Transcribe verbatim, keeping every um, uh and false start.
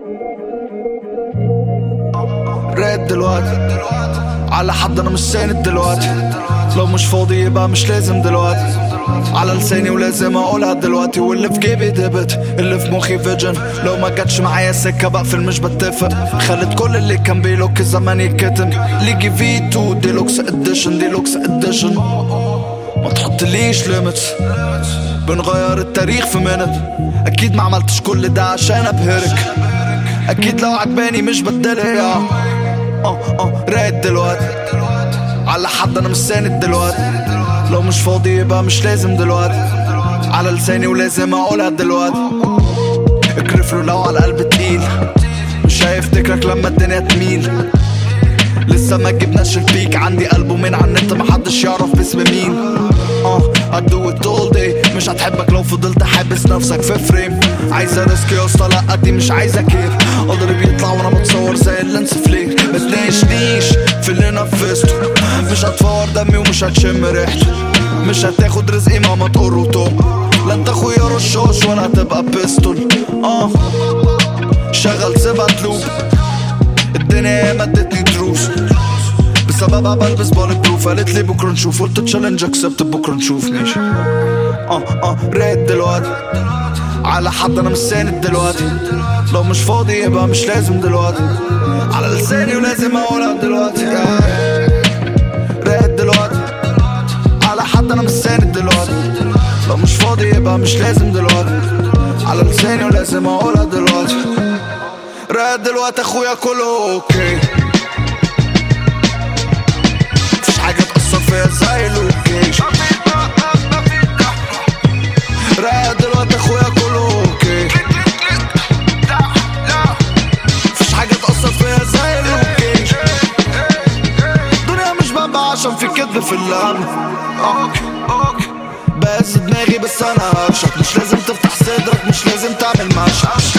راد دلوقتي على حد انا مش ساند دلوقتي، لو مش فاضي يبقى مش لازم دلوقتي. على لساني ولازم اقولها دلوقتي، واللي في جيبي دبت، اللي في مخي فيجن. لو ما جاتش معايا سكه بقفل مش بتفق، خلت كل اللي كان بيلوك الزمان يتكتم. ليجي فيتو ديلوكس اديشن ديلوكس اديشن. ما تحطليش ليميتس، بنغير التاريخ في منت. اكيد ما عملتش كل ده عشان ابهرك، اكيد لو عجباني مش بدلها. اه اه راد دلوقتي على حد انا مش ساند دلوقتي، لو مش فاضي يبقى مش لازم دلوقتي. على لساني ولازم اقولها دلوقتي. اكرفله لو على القلب تقيل، مش هيفتكرك لما الدنيا تميل. لسه ما جبناش البيك، عندي ألبومين على النت محدش يعرف باسم مين. اه I do it all day، مش هتحبك لو فضلت حابس نفسك في فريم. عايزة ريسك يا اسطى، لا دي مش عايزة كيف. قدري بيطلع وانا بتصور زي اللينس فلير. متناقشنيش في اللي نفذته، مش هتفور دمي ومش هتشم ريحته. مش هتاخد رزقي ماما تقر وتوم، لا انت اخويا رشاش ولا هتبقى بيستول. اه شغل سيبها تلوب، الدنيا مدتني دروس بسببها بلبس بالك بروف. قالت لي بكره نشوف، قلت تشالنج اكسبت بكره نشوف. ماشي اه اه راد دلوقتي على حد انا مش ساند دلوقتي، لو مش فاضي يبقى مش لازم دلوقتي. على لساني ولازم اقولها دلوقتي. راد دلوقتي على حد انا مش ساند دلوقتي، لو مش فاضي يبقى مش لازم دلوقتي. على لساني ولازم اقولها دلوقتي. راد دلوقتي اخويا كله اوكي، مفيش حاجة تأثر فيا زي اللوكيشن. راد دلوقتي اخويا كله اوكي، مفيش حاجة تأثر فيا زي اللوكيشن. الدنيا مش بابا عشان في كدب في اللعب. اوكي اوكي بس دماغي بس انا هرشك، مش لازم تفتح صدرك، مش لازم تعمل مشهد.